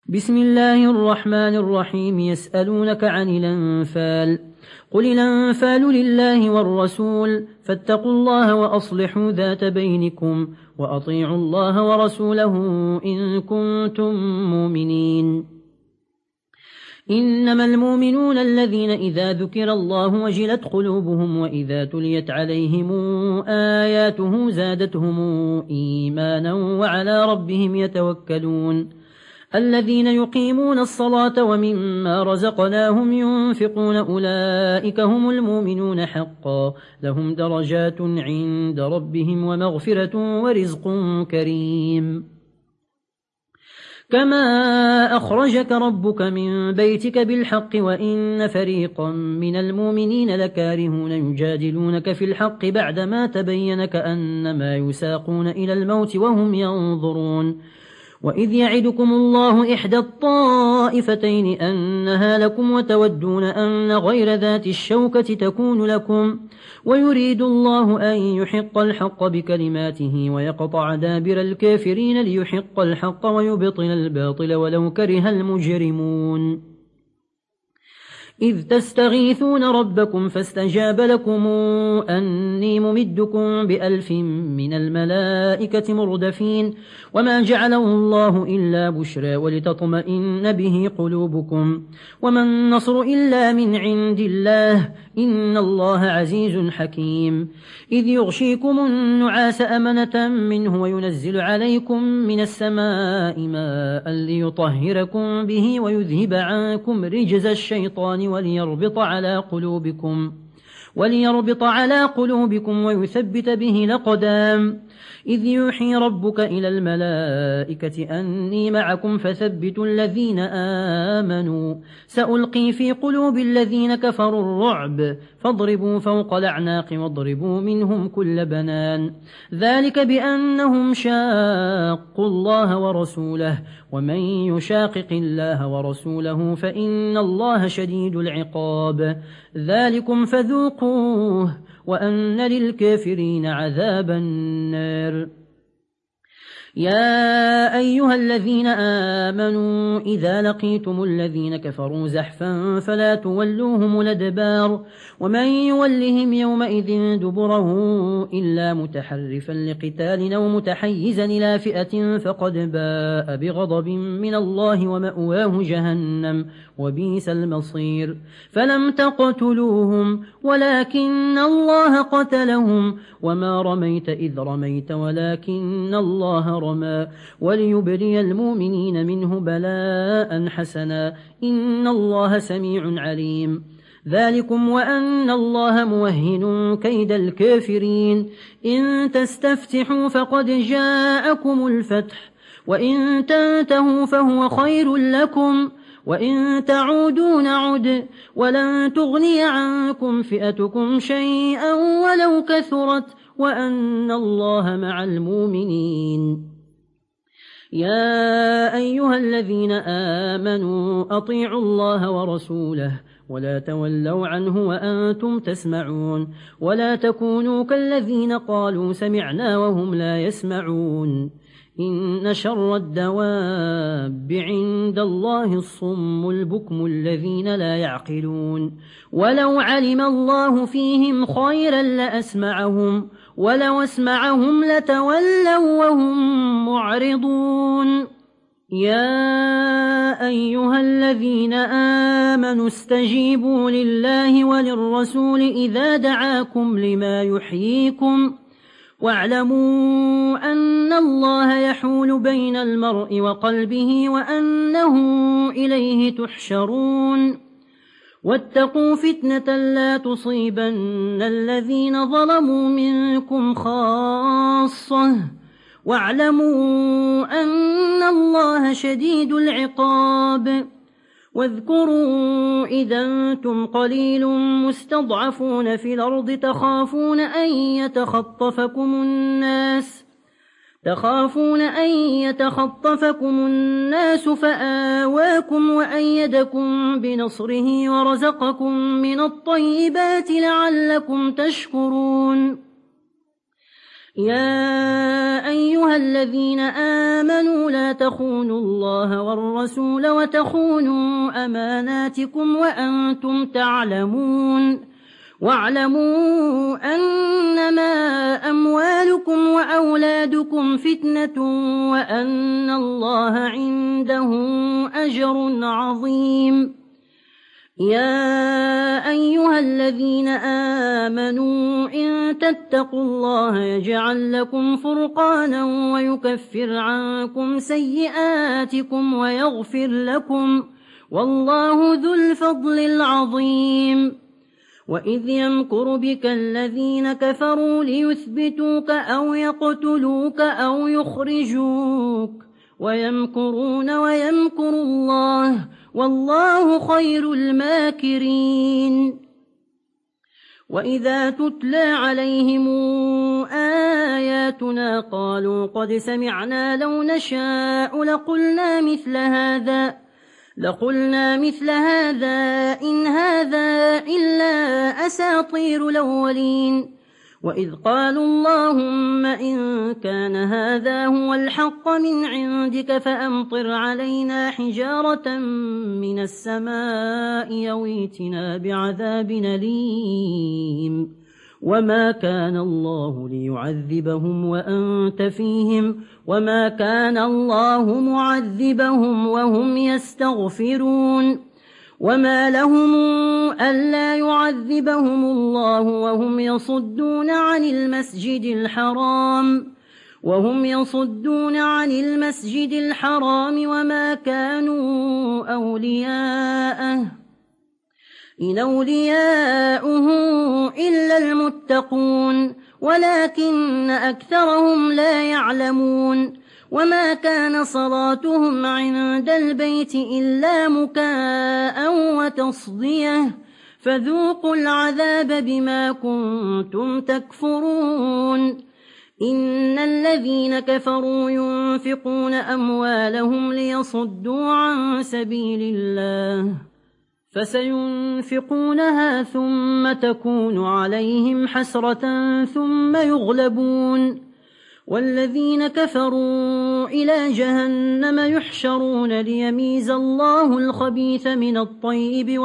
بسم الله الرحمن الرحيم. يسألونك عن الأنفال، قل الأنفال لله والرسول، فاتقوا الله وأصلحوا ذات بينكم، وأطيعوا الله ورسوله إن كنتم مؤمنين. إنما المؤمنون الذين إذا ذكر الله وجلت قلوبهم وإذا تليت عليهم آياته زادتهم إيمانا وعلى ربهم يتوكلون. الذين يقيمون الصلاة ومما رزقناهم ينفقون أولئك هم المؤمنون حقا، لهم درجات عند ربهم ومغفرة ورزق كريم. كما أخرجك ربك من بيتك بالحق وإن فريقا من المؤمنين لكارهون يجادلونك في الحق بعدما تبين كأنما يساقون إلى الموت وهم ينظرون. وإذ يعدكم الله إحدى الطائفتين أنها لكم وتودون أن غير ذات الشوكة تكون لكم، ويريد الله أن يحق الحق بكلماته ويقطع دابر الكافرين ليحق الحق ويبطل الباطل ولو كره المجرمون. إذ تستغيثون ربكم فاستجاب لكم أني ممدكم ب1000 من الملائكة مردفين، وما جعله الله إلا بشرى ولتطمئن به قلوبكم، وما النصر إلا من عند الله إن الله عزيز حكيم. إذ يغشيكم النعاس أمنة منه وينزل عليكم من السماء ماء ليطهركم به ويذهب عنكم رجز الشيطان وليربط على قلوبكم ويثبت به الأقدام. إذ يوحي ربك إلى الملائكة أني معكم فثبتوا الذين آمنوا، سألقي في قلوب الذين كفروا الرعب فاضربوا فوق الأعناق واضربوا منهم كل بنان، ذلك بأنهم شاقوا الله ورسوله، ومن يشاقق الله ورسوله فإن الله شديد العقاب. ذلكم فذوقوه وأن للكافرين عذاب النار. يا أيها الذين آمنوا إذا لقيتم الذين كفروا زحفا فلا تولوهم الأدبار، ومن يولهم يومئذ دبره إلا متحرفا لقتال أو متحيزا إلى فئة فقد باء بغضب من الله ومأواه جهنم وبئس المصير. فلم تقتلوهم ولكن الله قتلهم، وما رميت إذ رميت ولكن الله رمى، وليبلي المؤمنين منه بلاء حسنا إن الله سميع عليم. ذلكم وأن الله موهن كيد الكافرين. إن تستفتحوا فقد جاءكم الفتح، وإن تنتهوا فهو خير لكم، وإن تعودوا نعد، ولن تغني عنكم فئتكم شيئا ولو كثرت، وأن الله مع المؤمنين. يا أيها الذين آمنوا أطيعوا الله ورسوله ولا تولوا عنه وأنتم تسمعون، ولا تكونوا كالذين قالوا سمعنا وهم لا يسمعون. إن شر الدواب عند الله الصم البكم الذين لا يعقلون. ولو علم الله فيهم خيرا لأسمعهم، ولو اسمعهم لتولوا وهم معرضون. يا أيها الذين آمنوا استجيبوا لله وللرسول إذا دعاكم لما يحييكم، واعلموا أن الله يحول بين المرء وقلبه وأنه إليه تحشرون. واتقوا فتنة لا تصيبن الذين ظلموا منكم خاصة، واعلموا أن الله شديد العقاب. واذكروا إذا أنتم قليل مستضعفون في الأرض تخافون أن يتخطفكم الناس فآواكم وأيدكم بنصره ورزقكم من الطيبات لعلكم تشكرون. يا أيها الذين آمنوا لا تخونوا الله والرسول وتخونوا أماناتكم وأنتم تعلمون واعلموا أنما أموالكم وأولادكم فتنة وأن الله عنده أجر عظيم يا أيها الذين آمنوا إن تتقوا الله يجعل لكم فرقانا ويكفر عنكم سيئاتكم ويغفر لكم والله ذو الفضل العظيم وإذ يمكر بك الذين كفروا ليثبتوك أو يقتلوك أو يخرجوك ويمكرون ويمكر الله والله خير الماكرين وإذا تتلى عليهم آياتنا قالوا قد سمعنا لو نشاء لقلنا مثل هذا إن هذا إلا أساطير الأولين وإذ قالوا اللهم إن كان هذا هو الحق من عندك فأمطر علينا حجارة من السماء أو ائتنا بعذاب أليم وما كان الله ليعذبهم وأنت فيهم وما كان الله معذبهم وهم يستغفرون وما لهم ألا يعذبهم الله وهم يصدون عن المسجد الحرام وما كانوا أولياءه إن أولياؤه إلا المتقون ولكن أكثرهم لا يعلمون وما كان صلاتهم عند البيت إلا مكاء وتصديه فذوقوا العذاب بما كنتم تكفرون إن الذين كفروا ينفقون أموالهم ليصدوا عن سبيل الله فسينفقونها ثم تكون عليهم حسرة ثم يغلبون والذين كفروا إلى جهنم يحشرون ليميز الله الخبيث من الطيب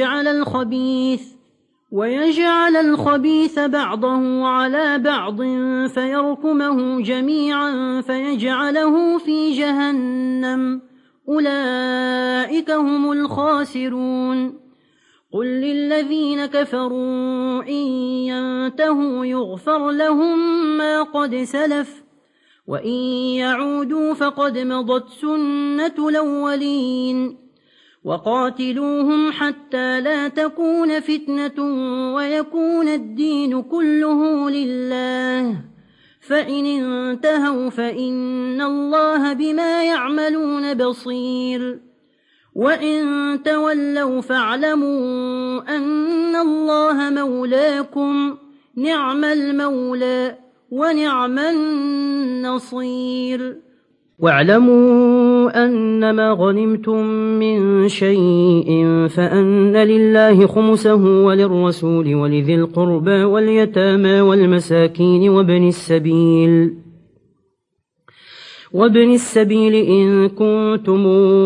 ويجعل الخبيث بعضه على بعض فيركمه جميعا فيجعله في جهنم أولئك هم الخاسرون قل للذين كفروا إن ينتهوا يغفر لهم ما قد سلف وإن يعودوا فقد مضت سنة الأولين وقاتلوهم حتى لا تكون فتنة ويكون الدين كله لله فإن انتهوا فإن الله بما يعملون بصير وإن تولوا فاعلموا أن الله مولاكم نعم المولى ونعم النصير واعلموا أنما غنمتم من شيء فأن لله خمسه وللرسول ولذي القربى واليتامى والمساكين وابن السبيل إن كنتم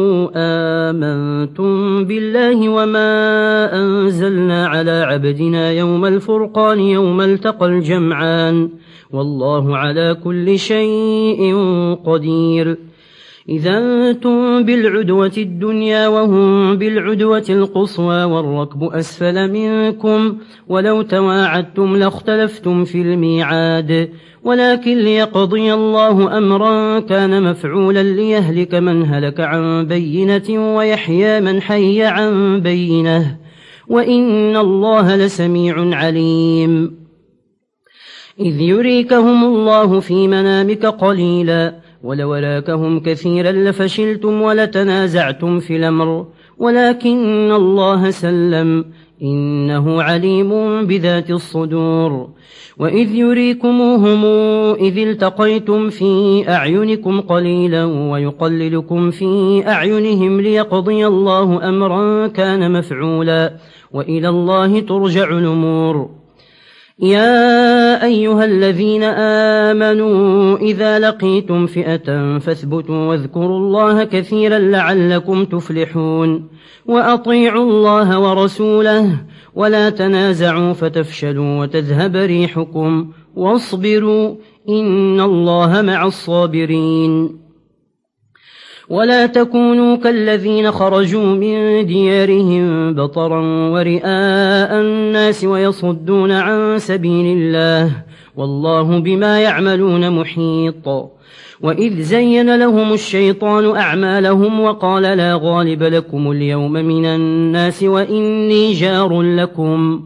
آمنتم بالله وما أنزلنا على عبدنا يوم الفرقان يوم التقى الجمعان والله على كل شيء قدير إذا أنتم بالعدوة الدنيا وهم بالعدوة القصوى والركب أسفل منكم ولو تواعدتم لاختلفتم في الميعاد ولكن ليقضي الله أمرا كان مفعولا ليهلك من هلك عن بينة ويحيى من حي عن بينة وإن الله لسميع عليم إذ يريكهم الله في منامك قليلا ولولاكهم كثيرا لفشلتم ولتنازعتم في الأمر ولكن الله سلم إنه عليم بذات الصدور وإذ يريكموهم إذ التقيتم في أعينكم قليلا ويقللكم في أعينهم ليقضي الله أمرا كان مفعولا وإلى الله ترجع الأمور يا أيها الذين آمنوا إذا لقيتم فئة فاثبتوا واذكروا الله كثيرا لعلكم تفلحون وأطيعوا الله ورسوله ولا تنازعوا فتفشلوا وتذهب ريحكم واصبروا إن الله مع الصابرين ولا تكونوا كالذين خرجوا من ديارهم بطرا ورئاء الناس ويصدون عن سبيل الله والله بما يعملون محيط وإذ زين لهم الشيطان أعمالهم وقال لا غالب لكم اليوم من الناس وإني جار لكم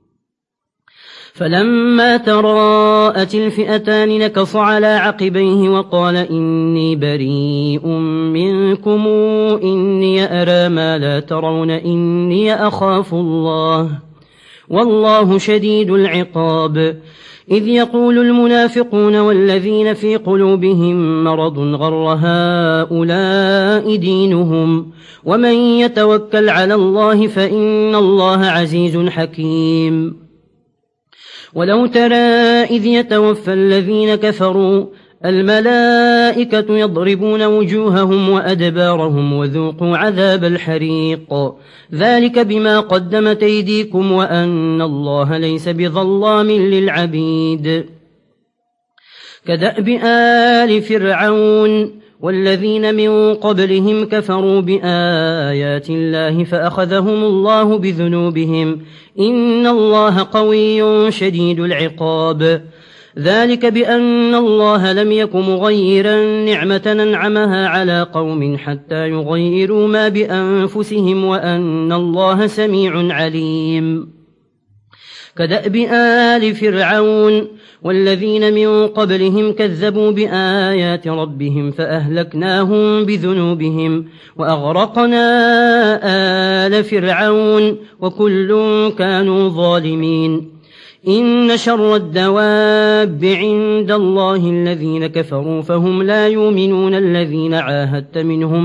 فلما تراءت الفئتان نكص على عقبيه وقال إني بريء منكم إني أرى ما لا ترون إني أخاف الله والله شديد العقاب إذ يقول المنافقون والذين في قلوبهم مرض غر هؤلاء دينهم ومن يتوكل على الله فإن الله عزيز حكيم ولو ترى إذ يتوفى الذين كفروا الملائكة يضربون وجوههم وأدبارهم وذوقوا عذاب الحريق ذلك بما قدمت أيديكم وأن الله ليس بظلام للعبيد كدأب آل فرعون والذين من قبلهم كفروا بآيات الله فأخذهم الله بذنوبهم إن الله قوي شديد العقاب ذلك بأن الله لم يك مغيرا نعمة أنعمها على قوم حتى يغيروا ما بأنفسهم وأن الله سميع عليم كدأب آل فرعون والذين من قبلهم كذبوا بآيات ربهم فأهلكناهم بذنوبهم وأغرقنا آل فرعون وكل كانوا ظالمين إن شر الدواب عند الله الذين كفروا فهم لا يؤمنون الذين عاهدت منهم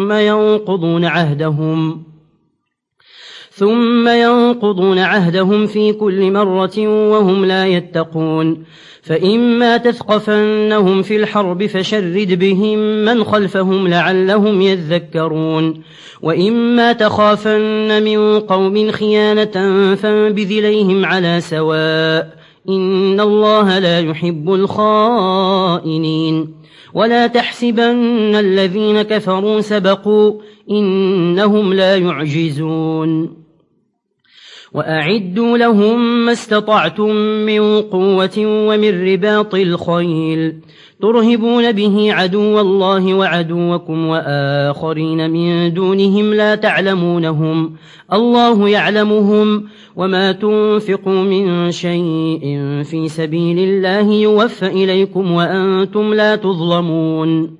ثم ينقضون عهدهم في كل مرة وهم لا يتقون فإما تثقفنهم في الحرب فشرد بهم من خلفهم لعلهم يذكرون وإما تخافن من قوم خيانة فانبذ إليهم على سواء إن الله لا يحب الخائنين ولا تحسبن الذين كفروا سبقوا إنهم لا يعجزون وأعدوا لهم ما استطعتم من قوة ومن رباط الخيل ترهبون به عدو الله وعدوكم وآخرين من دونهم لا تعلمونهم الله يعلمهم وما تنفقوا من شيء في سبيل الله يوفى إليكم وأنتم لا تظلمون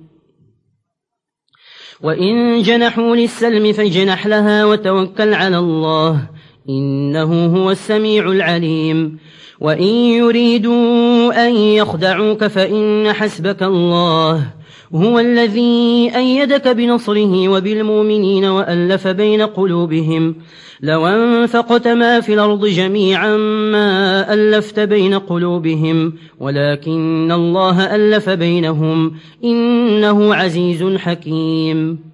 وإن جنحوا للسلم فاجنح لها وتوكل على الله إنه هو السميع العليم وإن يريدوا أن يخدعوك فإن حسبك الله هو الذي أيدك بنصره وبالمؤمنين وألف بين قلوبهم لو أنفقت ما في الأرض جميعا ما ألفت بين قلوبهم ولكن الله ألف بينهم إنه عزيز حكيم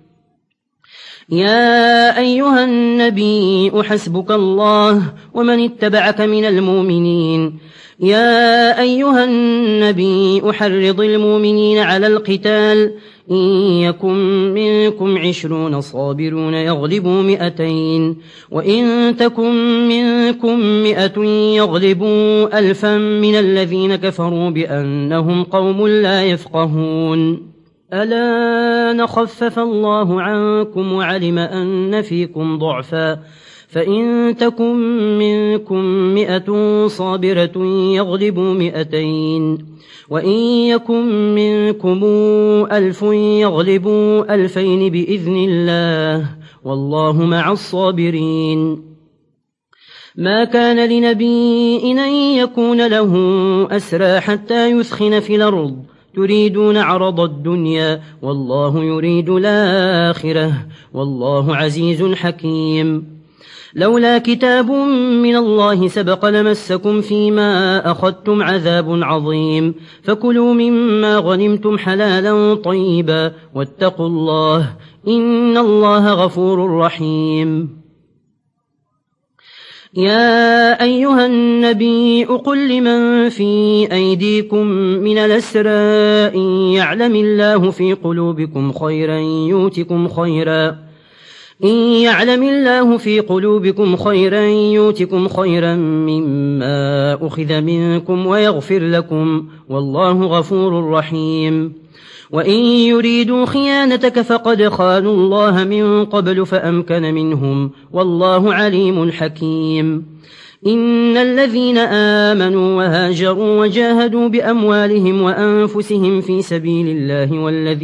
يا أيها النبي حسبك الله ومن اتبعك من المؤمنين يا أيها النبي أحرض المؤمنين على القتال إن يكن منكم 20 صابرون يغلبوا 200 وإن تكن منكم 100 يغلبوا 1000 من الذين كفروا بأنهم قوم لا يفقهون ألا نخفف الله عنكم وعلم أن فيكم ضعفا فإن تكن منكم 100 صابرة يغلبوا 200 وإن يكن منكم 1000 يغلبوا 2000 بإذن الله والله مع الصابرين ما كان لنبي أن يكون له أسرى حتى يثخن في الأرض تريدون عرض الدنيا والله يريد الآخرة والله عزيز حكيم لولا كتاب من الله سبق لمسكم فيما أخذتم عذاب عظيم فكلوا مما غنمتم حلالا طيبا واتقوا الله إن الله غفور رحيم. يا أيها النبي قل لمن في أيديكم من الأسرى إن يعلم الله في قلوبكم خيرا يؤتكم خيرا مما أخذ منكم ويغفر لكم والله غفور رحيم. وإن يريدوا خيانتك فقد خانوا الله من قبل فأمكن منهم والله عليم حكيم. إن الذين آمنوا وهاجروا وجاهدوا بأموالهم وأنفسهم في سبيل الله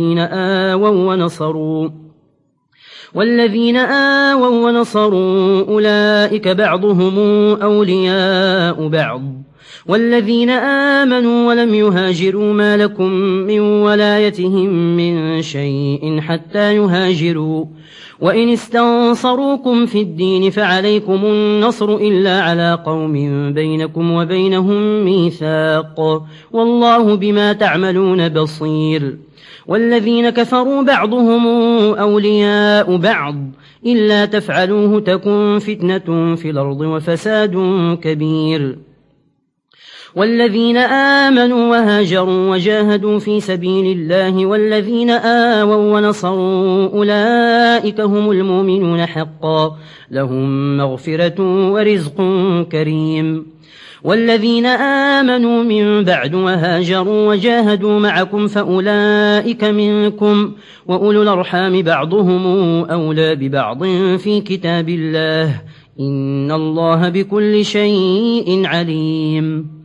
والذين آووا ونصروا أولئك بعضهم أولياء بعض والذين آمنوا ولم يهاجروا ما لكم من ولايتهم من شيء حتى يهاجروا وإن استنصروكم في الدين فعليكم النصر إلا على قوم بينكم وبينهم ميثاق والله بما تعملون بصير. والذين كفروا بعضهم أولياء بعض إلا تفعلوه تكن فتنة في الأرض وفساد كبير. والذين آمنوا وهاجروا وجاهدوا في سبيل الله والذين آووا ونصروا أولئك هم المؤمنون حقا لهم مغفرة ورزق كريم. والذين آمنوا من بعد وهاجروا وجاهدوا معكم فأولئك منكم وأولو الأرحام بعضهم أولى ببعض في كتاب الله إن الله بكل شيء عليم.